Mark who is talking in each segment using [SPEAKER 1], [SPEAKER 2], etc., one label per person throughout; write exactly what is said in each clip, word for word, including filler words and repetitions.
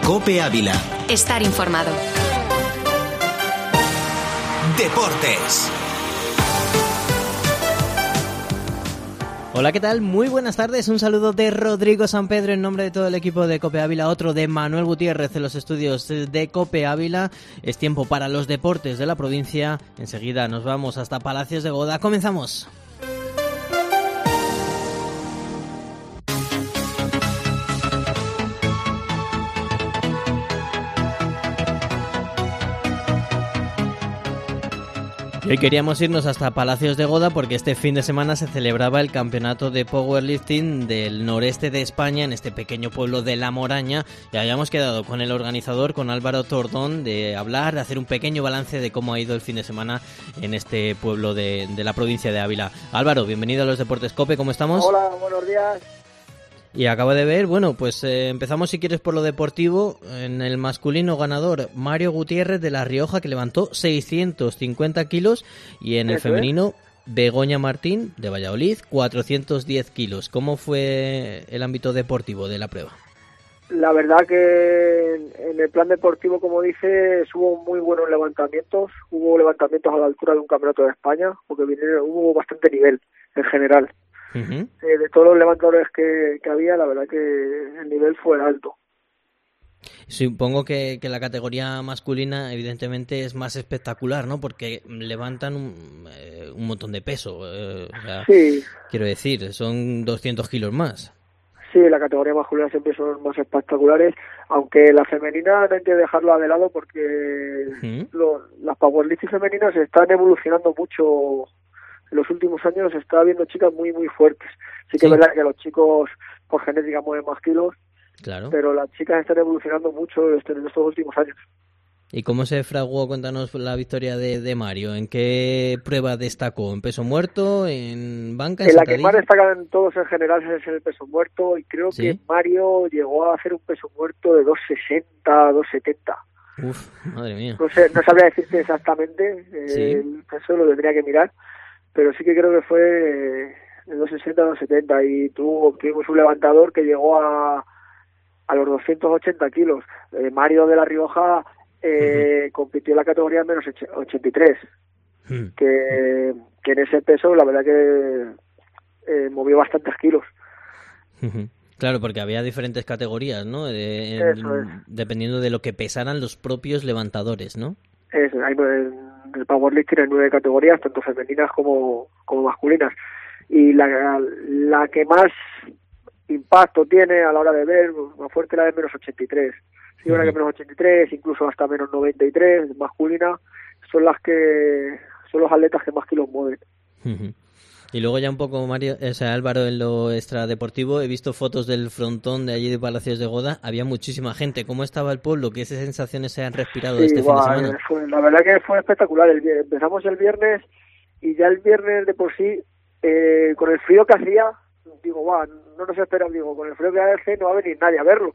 [SPEAKER 1] COPE Ávila.
[SPEAKER 2] Estar informado.
[SPEAKER 1] Deportes.
[SPEAKER 3] Hola, ¿qué tal? Muy buenas tardes. Un saludo de Rodrigo Sampedro en nombre de todo el equipo de COPE Ávila, otro de Manuel Gutiérrez en los estudios de COPE Ávila. Es tiempo para los deportes de la provincia. Enseguida nos vamos hasta Palacios de Goda. ¡Comenzamos! Hoy queríamos irnos hasta Palacios de Goda porque este fin de semana se celebraba el campeonato de powerlifting del noreste de España en este pequeño pueblo de La Moraña y habíamos quedado con el organizador, con Álvaro Tordón, de hablar, de hacer un pequeño balance de cómo ha ido el fin de semana en este pueblo de, de la provincia de Ávila. Álvaro, bienvenido a los Deportes COPE, ¿cómo estamos?
[SPEAKER 4] Hola, buenos días.
[SPEAKER 3] Y acabo de ver, bueno, pues eh, empezamos si quieres por lo deportivo. En el masculino ganador, Mario Gutiérrez de La Rioja, que levantó seiscientos cincuenta kilos, y en el
[SPEAKER 4] Eso
[SPEAKER 3] femenino, es. Begoña Martín de Valladolid, cuatrocientos diez kilos. ¿Cómo fue el ámbito deportivo de la prueba?
[SPEAKER 4] La verdad que en el plan deportivo, como dices, hubo muy buenos levantamientos, hubo levantamientos a la altura de un campeonato de España, porque vinieron, hubo bastante nivel en general. Uh-huh. Eh, de todos los levantadores que, que había, la verdad que el nivel fue alto.
[SPEAKER 3] Supongo que, que la categoría masculina evidentemente es más espectacular, ¿no? Porque levantan un, eh, un montón de peso. Eh, o sea,
[SPEAKER 4] sí.
[SPEAKER 3] Quiero decir, son doscientos kilos más.
[SPEAKER 4] Sí, la categoría masculina siempre son más espectaculares, aunque la femenina no hay que dejarla de lado porque uh-huh. lo, las powerlifting femeninas están evolucionando mucho. En los últimos años se está viendo chicas muy muy fuertes. Sí que sí. Es verdad que los chicos por genética mueven más kilos,
[SPEAKER 3] claro.
[SPEAKER 4] Pero las chicas están evolucionando mucho en estos últimos años.
[SPEAKER 3] ¿Y cómo se fraguó? Cuéntanos la victoria de, de Mario. ¿En qué prueba destacó? ¿En peso muerto? ¿En banca? ¿En,
[SPEAKER 4] en la que más destacan todos en general es el peso muerto, y creo
[SPEAKER 3] ¿Sí?
[SPEAKER 4] que Mario llegó a hacer un peso muerto de dos sesenta, dos setenta.
[SPEAKER 3] Uf, madre mía.
[SPEAKER 4] No sé, no sabría decirte exactamente,
[SPEAKER 3] ¿Sí?
[SPEAKER 4] eh, el peso lo tendría que mirar, pero sí que creo que fue de dos sesenta a dos setenta, y tuvo, tuvimos un levantador que llegó a, a los doscientos ochenta kilos. Eh, Mario de La Rioja eh, uh-huh. compitió en la categoría menos ochenta y tres, uh-huh. que, que en ese peso la verdad que eh, movió bastantes kilos.
[SPEAKER 3] Uh-huh. Claro, porque había diferentes categorías, ¿no? De, en,
[SPEAKER 4] Eso es.
[SPEAKER 3] Dependiendo de lo que pesaran los propios levantadores, ¿no?
[SPEAKER 4] Es, hay en el powerlifting hay nueve categorías, tanto femeninas como, como masculinas, y la, la que más impacto tiene a la hora de ver, más fuerte, la de menos ochenta y tres. Sí, ahora uh-huh. que menos ochenta y tres, incluso hasta menos noventa y tres, masculina, son las que son los atletas que más kilos mueven.
[SPEAKER 3] Uh-huh. Y luego ya un poco, Mario, o sea, Álvaro, en lo extradeportivo, he visto fotos del frontón de allí de Palacios de Goda, había muchísima gente. ¿Cómo estaba el pueblo? ¿Qué sensaciones se han respirado
[SPEAKER 4] sí,
[SPEAKER 3] este
[SPEAKER 4] wow,
[SPEAKER 3] fin de semana?
[SPEAKER 4] Fue, la verdad que fue espectacular. El, empezamos el viernes y ya el viernes de por sí, eh, con el frío que hacía, digo, wow, no nos esperan, digo, con el frío que hace no va a venir nadie a verlo.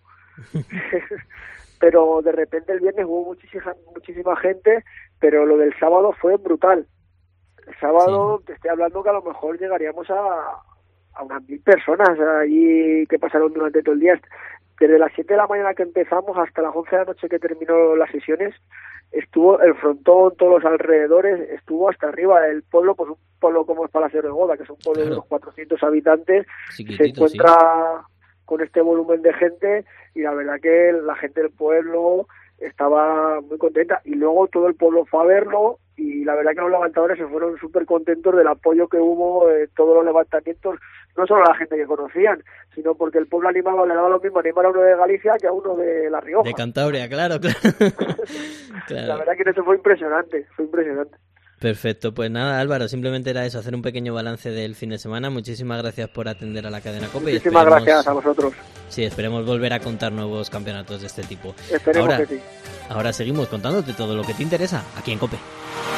[SPEAKER 4] Pero de repente el viernes hubo muchísima, muchísima gente, pero lo del sábado fue brutal. El sábado sí. Te estoy hablando que a lo mejor llegaríamos a, a unas mil personas allí que pasaron durante todo el día. Desde las siete de la mañana que empezamos hasta las once de la noche que terminó las sesiones, estuvo el frontón, todos los alrededores, estuvo hasta arriba. El pueblo, pues un pueblo como es Palacios de Goda, que es un pueblo claro. de unos cuatrocientos habitantes, se encuentra sí. con este volumen de gente, y la verdad que la gente del pueblo estaba muy contenta, y luego todo el pueblo fue a verlo, y la verdad que los levantadores se fueron súper contentos del apoyo que hubo en todos los levantamientos, no solo a la gente que conocían, sino porque el pueblo animaba, le daba lo mismo animar a uno de Galicia que a uno de La Rioja.
[SPEAKER 3] De Cantabria, claro, claro. claro.
[SPEAKER 4] La verdad que eso fue impresionante, fue impresionante.
[SPEAKER 3] Perfecto, pues nada, Álvaro, simplemente era eso, hacer un pequeño balance del fin de semana. Muchísimas gracias por atender a la cadena COPE.
[SPEAKER 4] Muchísimas esperemos, gracias a vosotros.
[SPEAKER 3] Sí, esperemos volver a contar nuevos campeonatos de este tipo.
[SPEAKER 4] Esperemos
[SPEAKER 3] ahora,
[SPEAKER 4] que sí.
[SPEAKER 3] Ahora seguimos contándote todo lo que te interesa aquí en COPE.